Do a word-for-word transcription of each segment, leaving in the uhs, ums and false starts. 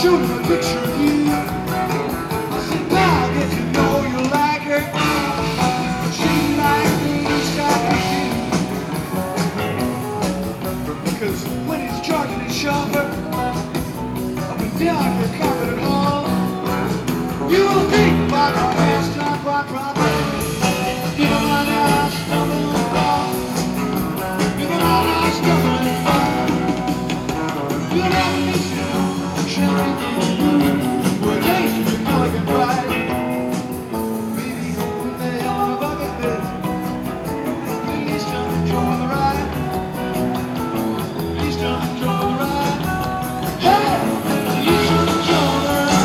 showed him a picture of you. I said, now I get to know you like her. She like me, stop me too. Because when he's charging his shopper up and down your carpet and all, you will think about our past time quite proper. Give him a nice stumble and fall. Give him a nice stumble and fall. You'll never miss it. Shall we? We're tasting the elegant ride. Baby, with the hell of a bucket bed. Please don't enjoy the ride. Please don't enjoy the ride. Hey! Please don't enjoy the ride.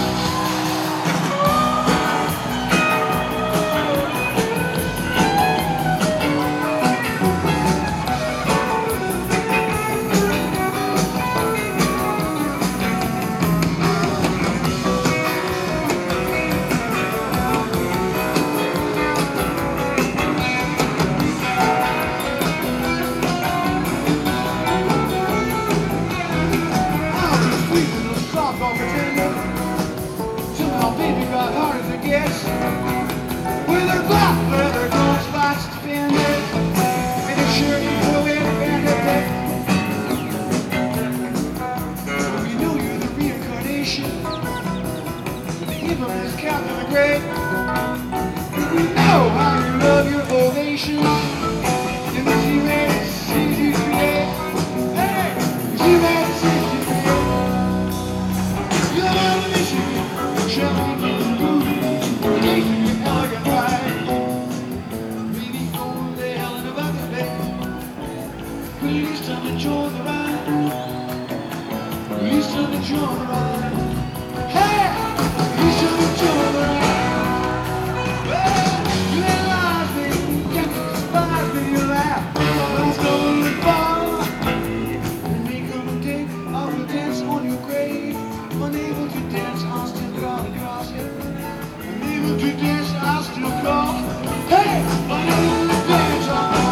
Yes, with her black leather gold spots suspended, and her shirt and blue and bandit. We know you're the reincarnation, the infamous Captain the Great. We know how you love your ovation, and the G-Man sees you create. Hey, the G-Man sees you create. You'll never miss you, shall we? Tasting your elegant ride. Baby, go the hell in the bucket bed. Please don't enjoy the ride. Please don't enjoy the ride. Hey! Please don't enjoy the ride. Well, you analyze me, can't despise me, you laugh. Let's go in the bar and make a mistake. I will dance on your grave. Unable to dance, I'll still call across you. Unable to dance, I'll still call. Hey! Unable to dance, I'll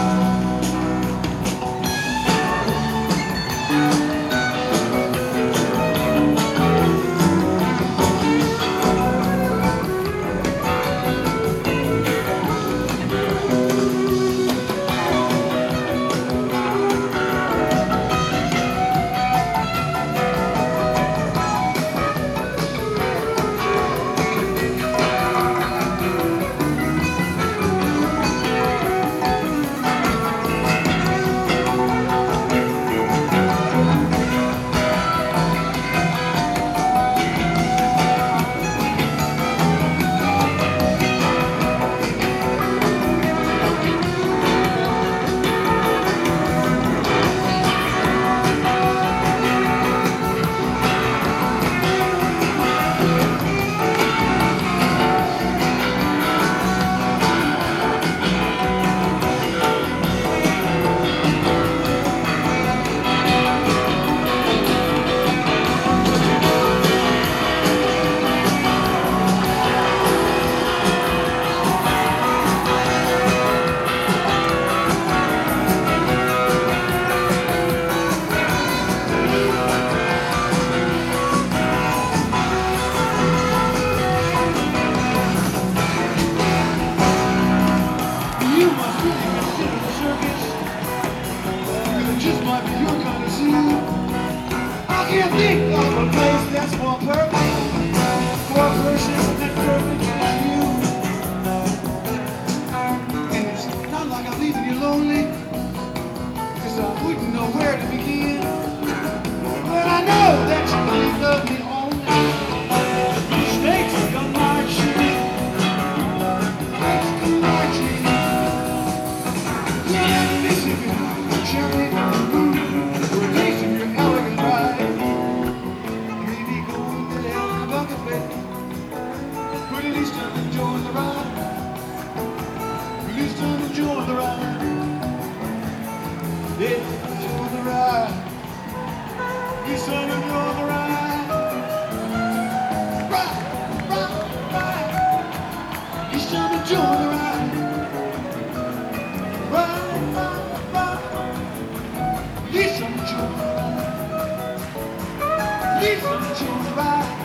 He's gonna change your mind.